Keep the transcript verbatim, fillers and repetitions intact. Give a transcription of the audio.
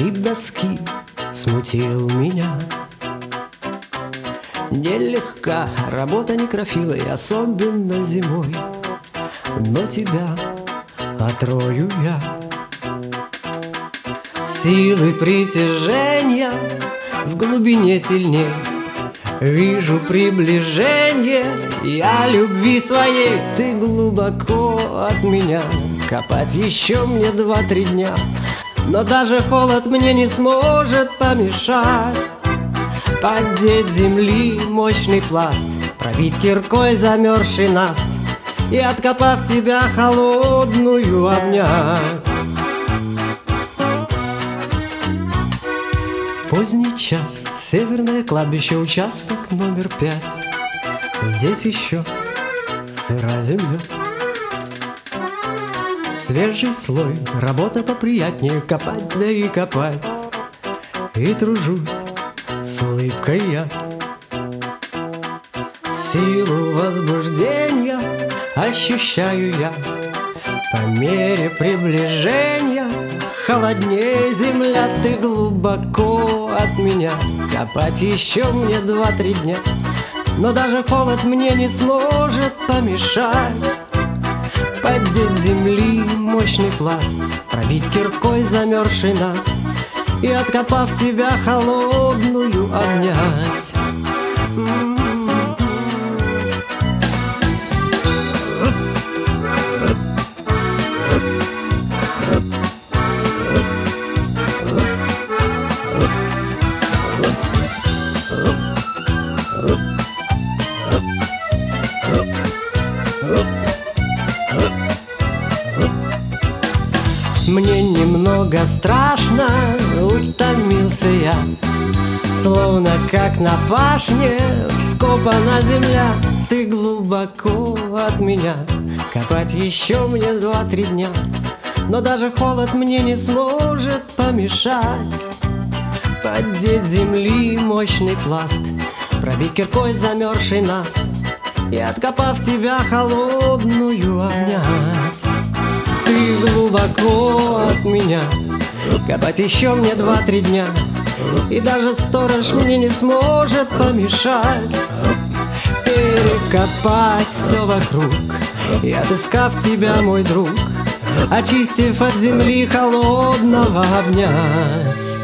Скрип доски смутил меня. Нелегка работа некрофила, и особенно зимой, но тебя отрою я. Силы притяжения в глубине сильней, вижу приближение я любви своей. Ты глубоко от меня, копать еще мне два-три дня, но даже холод мне не сможет помешать поддеть земли мощный пласт, пробить киркой замерзший наст и, откопав тебя холодную, обнять. Поздний час, северное кладбище, участок номер пять. Здесь еще сыра земля, свежий слой, работа поприятнее, копать да и копать. И тружусь с улыбкой я. Силу возбуждения ощущаю я по мере приближения. Холоднее земля, ты глубоко от меня, копать еще мне два-три дня, но даже холод мне не сможет помешать поддеть земли мощный пласт, пробить киркой замерзший наст и, откопав тебя холодную, обнять. Мне немного страшно, утомился я, словно как на пашне вскопана земля. Ты глубоко от меня, копать еще мне два-три дня, но даже холод мне не сможет помешать поддеть земли мощный пласт, пробить киркой замерзший наст и, откопав тебя холодную, обнять. Ты глубоко от меня, копать еще мне два-три дня, и даже сторож мне не сможет помешать перекопать все вокруг и, отыскав тебя, мой друг, очистив от земли холодного, обнять.